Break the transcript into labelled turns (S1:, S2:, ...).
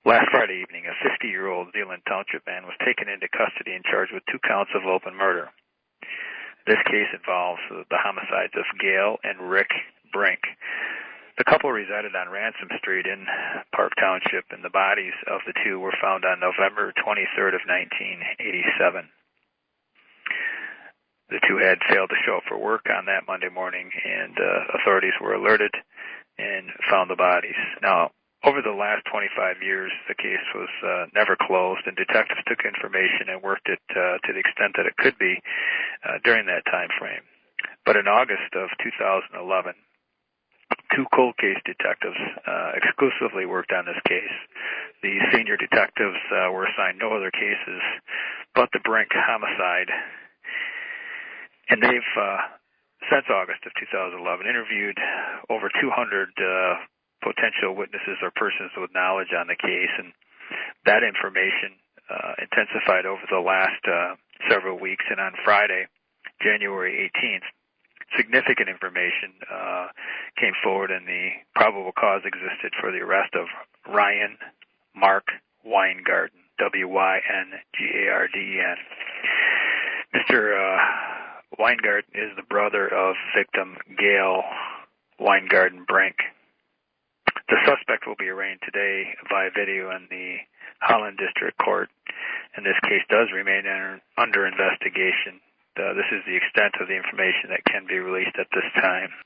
S1: Last Friday evening, a 50-year-old Zeeland Township man was taken into custody and charged with 2 counts of open murder. This case involves the homicides of Gail and Rick Brink. The couple resided on Ransom Street in Park Township, and the bodies of the two were found on November 23rd of 1987. The two had failed to show up for work on that Monday morning, and authorities were alerted and found the bodies. Now, over the last 25 years, the case was never closed, and detectives took information and worked it to the extent that it could be during that time frame. But in August of 2011, 2 cold case detectives exclusively worked on this case. The senior detectives were assigned no other cases but the Brink homicide, and they've, since August of 2011, interviewed over 200 potential witnesses or persons with knowledge on the case, and that information intensified over the last several weeks. And on Friday, January 18th, significant information came forward, and the probable cause existed for the arrest of Ryan Mark Weingarten, Wyngarden. Mr. Weingarten is the brother of victim Gail Weingarten Brink. The suspect will be arraigned today via video in the Holland District Court, and this case does remain under investigation. This is the extent of the information that can be released at this time.